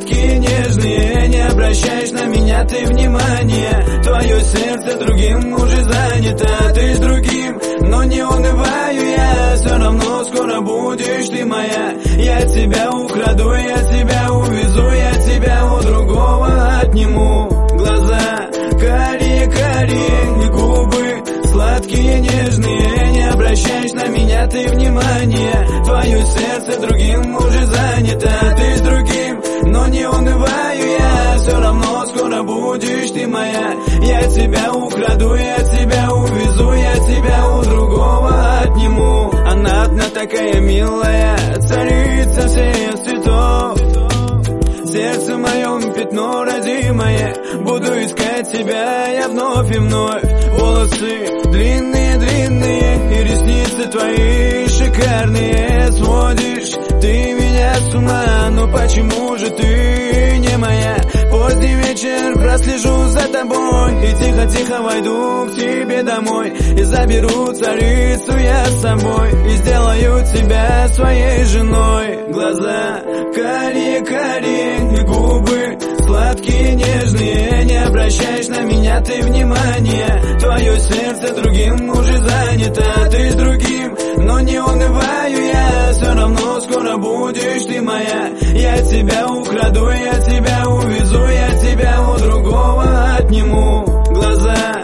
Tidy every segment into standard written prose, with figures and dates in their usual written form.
сладкие, нежные. Не обращаешь на меня ты внимания. Твое сердце другим уже занято, ты с другим. Но не унываю я, все равно скоро будешь ты моя. Я тебя украду, я тебя увезу, я тебя у другого отниму. Глаза карие-карие, губы сладкие, нежные. Не обращаешь на меня ты внимания. Твое сердце другим уже занято, ты с другим. Но не унываю я, все равно скоро будешь ты моя. Я тебя украду, я тебя увезу, я тебя у другого отниму. Она одна такая милая, царица всех цветов. В сердце моем пятно родимое, буду искать тебя я вновь и вновь. Волосы длинные-длинные и ресницы твои шикарные. Сводишь ты меня с ума, но почему же ты не моя? Поздний вечер прослежу за тобой и тихо-тихо войду к тебе домой. И заберу царицу я с собой и сделаю тебя своей женой. Глаза карие-карие, губы сладкие, нежные. Не обращаешь на меня ты внимания. Твое сердце другим уже занято, ты с другим. Но не унываю я, все равно скоро будешь ты моя. Я тебя украду, я тебя увезу, я тебя у другого отниму. Глаза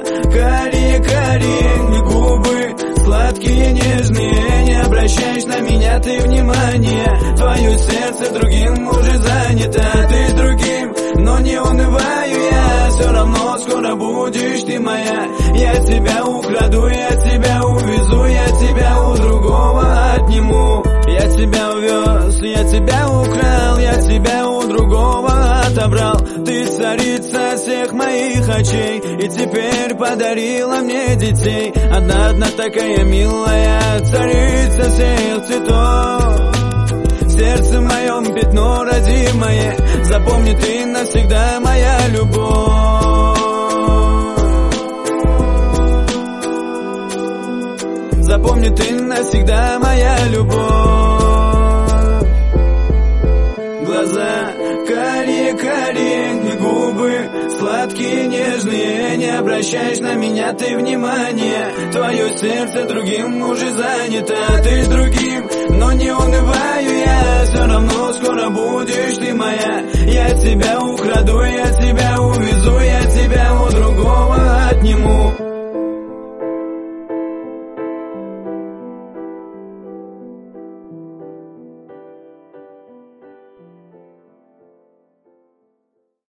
карие-карие, губы сладкие, нежные. Не обращаешь на меня ты внимания. Твое сердце другим уже занято, ты с другим. Но не унываю я, все равно скоро будешь ты моя. Я тебя украду, я тебя увезу, я тебя у другого отниму. Я тебя увез, я тебя украл, я тебя у другого отобрал. Ты царица всех моих очей и теперь подарила мне детей. Одна такая милая, царица всех цветов. В сердце моем пятно родимое, запомни ты навсегда моя любовь. Запомни ты навсегда моя любовь. Глаза карие-карие, губы сладкие, нежные. Не обращаешь на меня ты внимания. Твое сердце другим уже занято, ты с другим. Но не унываю я, все равно скоро будешь ты моя. Я тебя